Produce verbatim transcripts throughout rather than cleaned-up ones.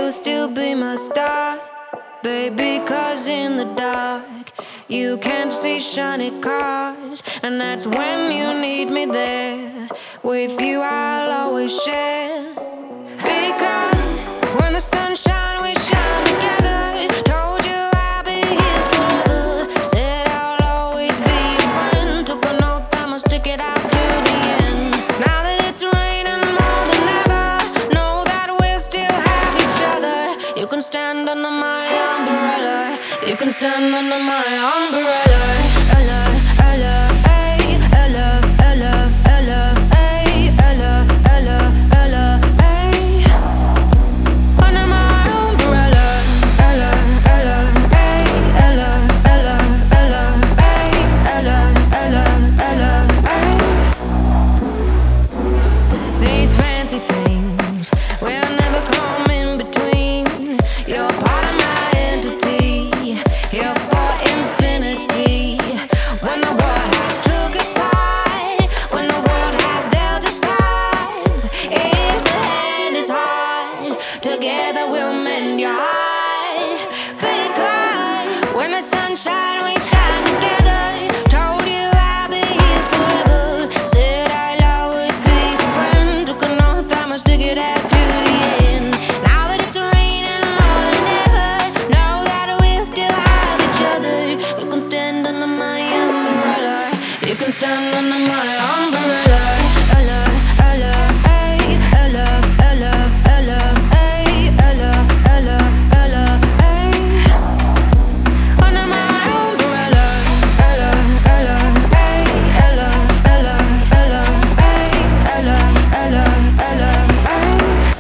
you'll still be my star, baby, 'cause in the dark you can't see shiny cars, and that's when you need me there. With you I'll always share, because when the sun shines we shine together. Told you I'll be here forever, said I'll always be your friend. Took an oath I'ma stick it out to the end. Now that it's raining more than ever, know that we'll still have each other. You can stand under my umbrella, you can stand under my umbrella. Ella, Ella, ay, Ella, Ella, Ella, ay, Ella, Ella, Ella, ay. Under my umbrella, Ella, Ella, ay, Ella, Ella, Ella, ay, Ella, Ella, Ella, ay. These fancy things will never come in between. You're part of my entity, you're for infinity. When the world has took its part, when the world has dealt its cards, if the hand is hard, together we'll mend your heart. Because when the sun shines, we shine together. Told you I'll be here forever, said I'll always be your friend. Took an oath I'ma stick it out to the end. Now that it's raining more than ever, know that we'll still have each other. You can stand under my umbrella, you can stand under my umbrella. Ella, Ella, ay, Ella, Ella, Ella, ay, Ella, Ella, Ella, ay. Under my umbrella, Ella, Ella, ay, Ella, Ella, Ella, ay, Ella, Ella, Ella, ay.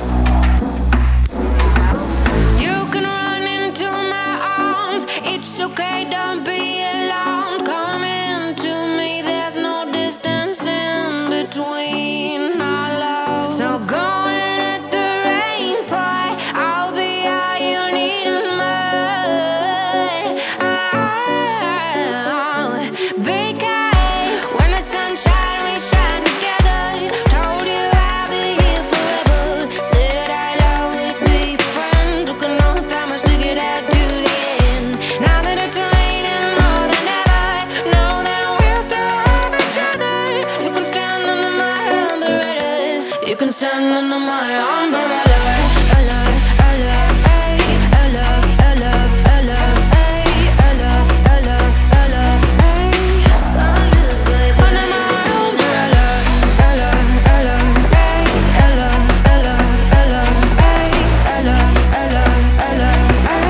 You can run into my arms, it's okay, don't be alarmed. Come into me, there's no distance in between our love. So go and let the rain pour, I'll be all you need and more. Oh, because when the sun shines, we shine together. Told you I'll be here forever, said I'll always be your friend. Took an oath I'ma stick it out to the end. Now that it's raining more than ever, know that we'll still have each other. You can stand under my umbrella, you can stand under my umbrella. Ella, Ella, ay, Ella, Ella, Ella, ay, Ella, Ella, Ella, ay. Under my umbrella, Ella, Ella, ay, Ella, Ella, Ella, ay, Ella, Ella, Ella, ay.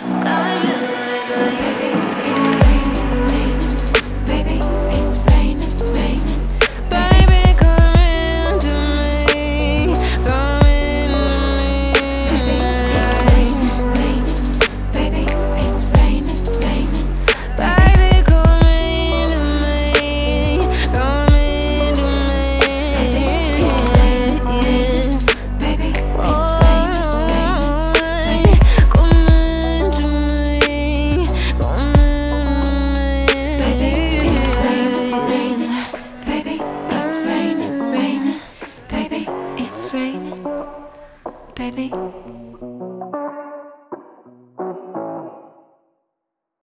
It's raining, raining, baby. It's raining, raining. Baby, come into me, come into It's me. raining, raining, baby. It's raining, raining. Baby, come into me, come into me. It's raining, raining, baby. It's raining, raining. Come into me, come Baby, into it's raining, me. raining. Baby, it's raining, raining. Baby, it's raining. Baby.